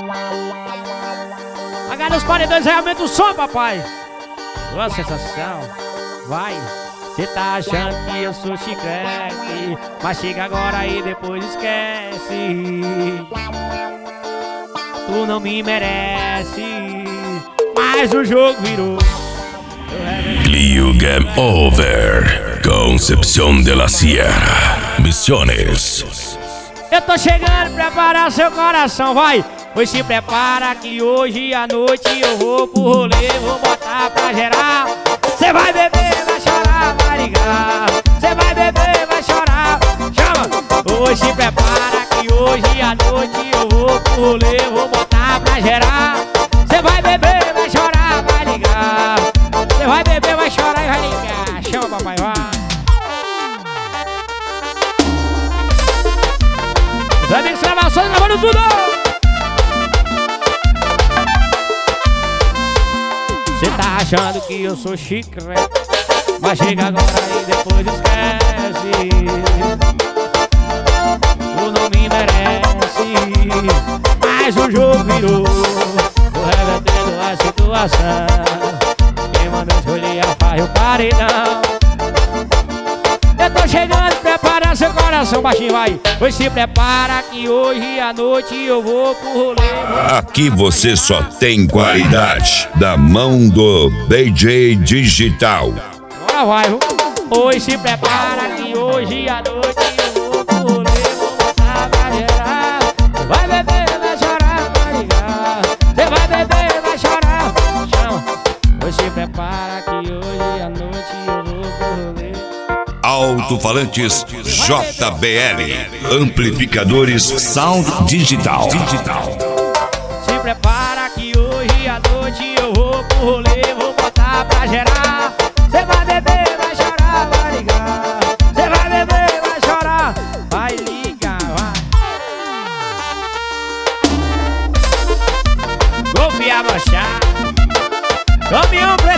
Agarra os paredões, realmente o som, papai. Boa sensação. Vai. Cê tá achando que eu sou chiclete, mas chega agora e depois esquece. Tu não me merece, mas o jogo virou. Clio Game Over, Concepción de la Sierra, Misiones. Eu tô chegando, prepara seu coração, vai. Pois se prepara que hoje à noite eu vou pro rolê, vou botar pra gerar. Cê vai beber, vai chorar, vai ligar. Cê vai beber, vai chorar, chama. Hoje se prepara que hoje à noite eu vou pro rolê, vou botar pra gerar. Cê vai beber, vai chorar, vai ligar. Cê vai beber, vai chorar e vai ligar. Chama, papai, vai. Os amigos gravações gravando tudo. Cê tá achando que eu sou chiclete, mas chega agora e depois esquece. Tu não me merece, mas o jogo virou. Tô revertendo a situação. Quem mandou escolher a farra e o paredão. Eu tô chegando, prepara seu coração, baixinho, vai. Pois se prepara que hoje à noite eu vou pro rolê. Aqui você só tem qualidade da mão do DJ Digital. Agora vai, viu? Pois se prepara que hoje à noite eu vou pro rolê, vou botar pra gerar. Vai beber, vai chorar, vai ligar. Cê vai beber, vai chorar, chama. Pois se prepara que hoje à noite eu vou pro rolê. Alto-falantes JBL, amplificadores Sound Digital. Se prepara que hoje à noite eu vou pro rolê, vou botar pra gerar. Cê vai beber, vai chorar, vai ligar. Cê vai beber, vai chorar, vai ligar, vai. Golfe a baixar, caminhão pra